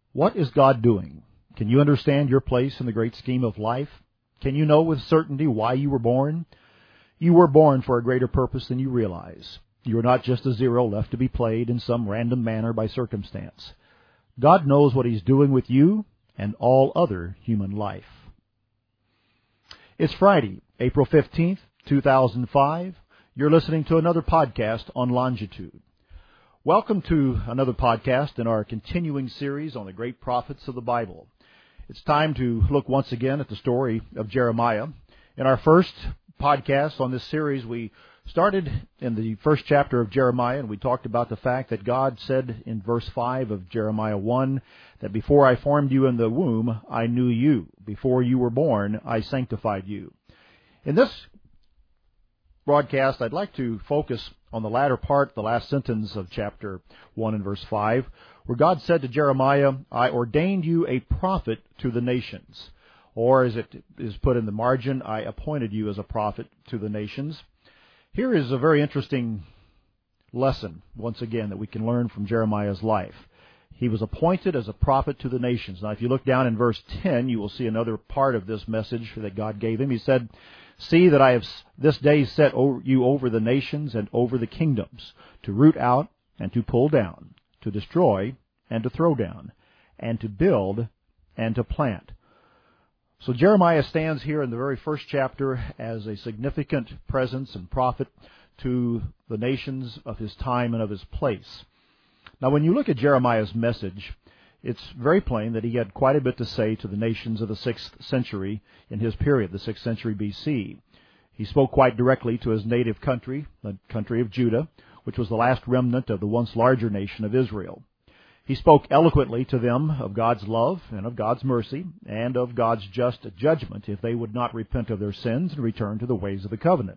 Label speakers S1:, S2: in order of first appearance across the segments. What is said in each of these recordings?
S1: What is God doing? Can you understand your place in the great scheme of life? Can you know with certainty why you were born? You were born for a greater purpose than you realize. You are not just a zero left to be played in some random manner by circumstance. God knows what He's doing with you and all other human life. It's Friday, April 15th, 2005. You're listening to another podcast on Longitude. Welcome to another podcast in our continuing series on the great prophets of the Bible. It's time to look once again at the story of Jeremiah. In our first podcast on this series, we started in the first chapter of Jeremiah, and we talked about the fact that God said in verse 5 of Jeremiah 1 that before I formed you in the womb, I knew you. Before you were born, I sanctified you. In this broadcast, I'd like to focus on the latter part, the last sentence of chapter 1 and verse 5, where God said to Jeremiah, I ordained you a prophet to the nations. Or as it is put in the margin, I appointed you as a prophet to the nations. Here is a very interesting lesson, once again, that we can learn from Jeremiah's life. He was appointed as a prophet to the nations. Now, if you look down in verse 10, you will see another part of this message that God gave him. He said, See that I have this day set you over the nations and over the kingdoms, to root out and to pull down, to destroy and to throw down, and to build and to plant. So Jeremiah stands here in the very first chapter as a significant presence and prophet to the nations of his time and of his place. Now, when you look at Jeremiah's message, it's very plain that he had quite a bit to say to the nations of the 6th century in his period, the 6th century B.C. He spoke quite directly to his native country, the country of Judah, which was the last remnant of the once larger nation of Israel. He spoke eloquently to them of God's love and of God's mercy and of God's just judgment if they would not repent of their sins and return to the ways of the covenant.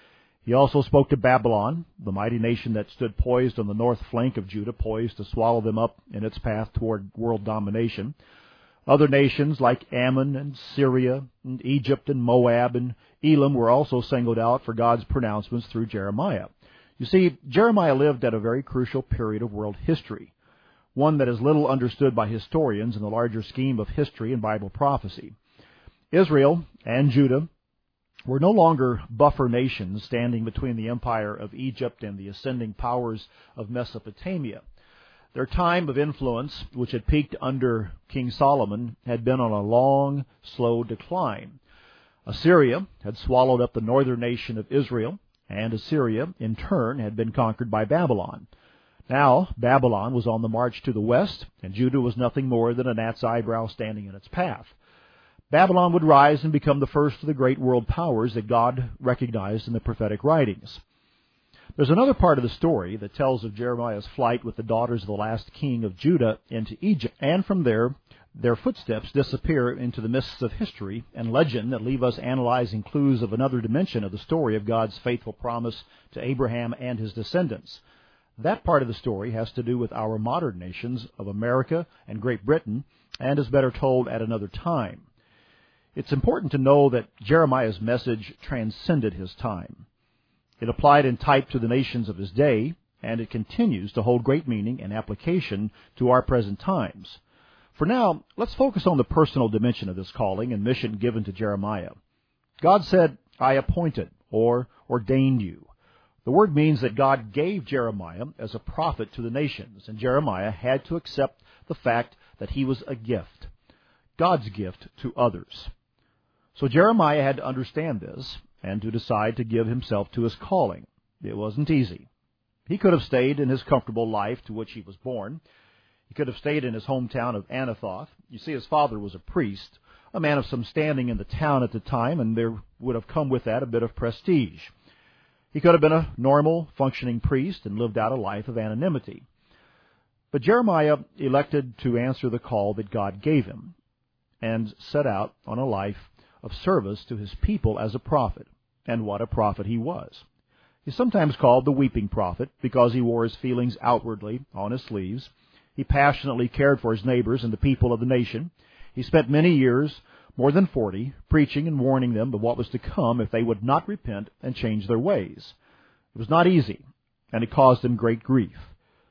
S1: He also spoke to Babylon, the mighty nation that stood poised on the north flank of Judah, poised to swallow them up in its path toward world domination. Other nations like Ammon and Syria and Egypt and Moab and Elam were also singled out for God's pronouncements through Jeremiah. You see, Jeremiah lived at a very crucial period of world history, one that is little understood by historians in the larger scheme of history and Bible prophecy. Israel and Judah were no longer buffer nations standing between the empire of Egypt and the ascending powers of Mesopotamia. Their time of influence, which had peaked under King Solomon, had been on a long, slow decline. Assyria had swallowed up the northern nation of Israel, and Assyria, in turn, had been conquered by Babylon. Now, Babylon was on the march to the west, and Judah was nothing more than a gnat's eyebrow standing in its path. Babylon would rise and become the first of the great world powers that God recognized in the prophetic writings. There's another part of the story that tells of Jeremiah's flight with the daughters of the last king of Judah into Egypt, and from there, their footsteps disappear into the mists of history and legend that leave us analyzing clues of another dimension of the story of God's faithful promise to Abraham and his descendants. That part of the story has to do with our modern nations of America and Great Britain, and is better told at another time. It's important to know that Jeremiah's message transcended his time. It applied in type to the nations of his day, and it continues to hold great meaning and application to our present times. For now, let's focus on the personal dimension of this calling and mission given to Jeremiah. God said, I appointed or ordained you. The word means that God gave Jeremiah as a prophet to the nations, and Jeremiah had to accept the fact that he was a gift, God's gift to others. So Jeremiah had to understand this and to decide to give himself to his calling. It wasn't easy. He could have stayed in his comfortable life to which he was born. He could have stayed in his hometown of Anathoth. You see, his father was a priest, a man of some standing in the town at the time, and there would have come with that a bit of prestige. He could have been a normal, functioning priest and lived out a life of anonymity. But Jeremiah elected to answer the call that God gave him and set out on a life of service to his people as a prophet. And what a prophet he was. He's sometimes called the weeping prophet because he wore his feelings outwardly on his sleeves. He passionately cared for his neighbors and the people of the nation. He spent many years, more than 40, preaching and warning them of what was to come if they would not repent and change their ways. It was not easy, and it caused him great grief.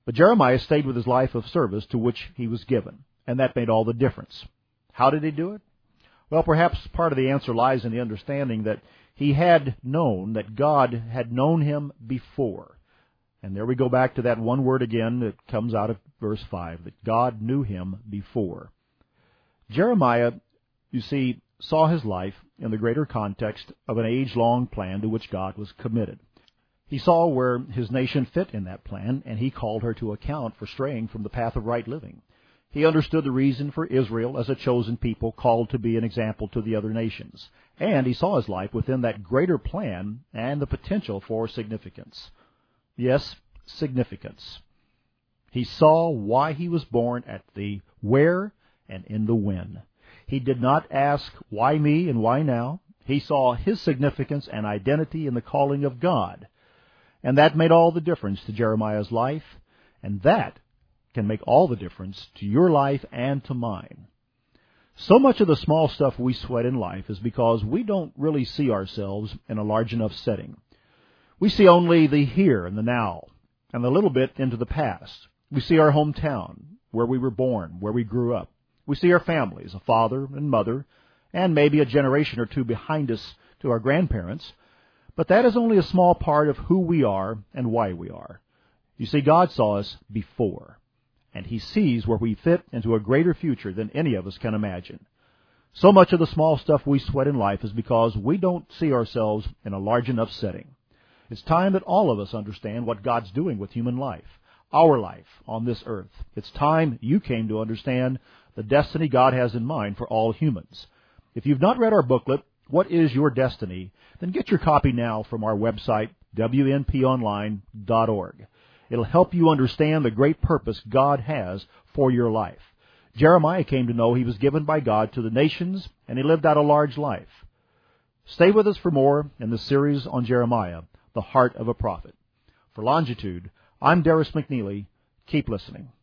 S1: But Jeremiah stayed with his life of service to which he was given, and that made all the difference. How did he do it? Well, perhaps part of the answer lies in the understanding that he had known that God had known him before. And there we go back to that one word again that comes out of verse 5, that God knew him before. Jeremiah, you see, saw his life in the greater context of an age-long plan to which God was committed. He saw where his nation fit in that plan, and he called her to account for straying from the path of right living. He understood the reason for Israel as a chosen people called to be an example to the other nations. And he saw his life within that greater plan and the potential for significance. Yes, significance. He saw why he was born at the where and in the when. He did not ask, why me and why now? He saw his significance and identity in the calling of God. And that made all the difference to Jeremiah's life, and that can make all the difference to your life and to mine. So much of the small stuff we sweat in life is because we don't really see ourselves in a large enough setting. We see only the here and the now, and a little bit into the past. We see our hometown, where we were born, where we grew up. We see our families, a father and mother, and maybe a generation or two behind us to our grandparents. But that is only a small part of who we are and why we are. You see, God saw us before, and He sees where we fit into a greater future than any of us can imagine. So much of the small stuff we sweat in life is because we don't see ourselves in a large enough setting. It's time that all of us understand what God's doing with human life, our life on this earth. It's time you came to understand the destiny God has in mind for all humans. If you've not read our booklet, What is Your Destiny?, then get your copy now from our website, WNPOnline.org. It'll help you understand the great purpose God has for your life. Jeremiah came to know he was given by God to the nations, and he lived out a large life. Stay with us for more in the series on Jeremiah, The Heart of a Prophet. For Longitude, I'm Darris McNeely. Keep listening.